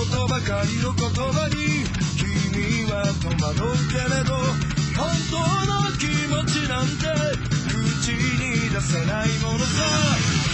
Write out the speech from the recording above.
ことばかりの言葉に君は戸惑うけれど、本当の気持ちなんて口に出せないものさ。